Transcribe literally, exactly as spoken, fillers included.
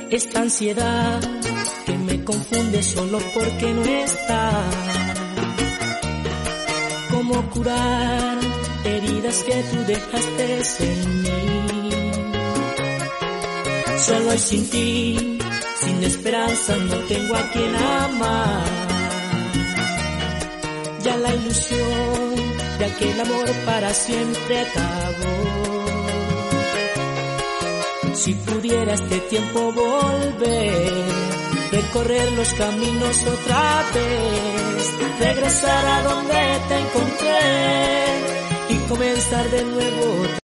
esta ansiedad que me confunde solo porque no está. ¿Cómo curar heridas que tú dejaste en mí? Solo y sin ti, sin esperanza, no tengo a quien amar. Ya la ilusión de aquel amor para siempre acabó. Si pudiera este tiempo volver, recorrer los caminos otra vez, regresar a donde te encontré y comenzar de nuevo.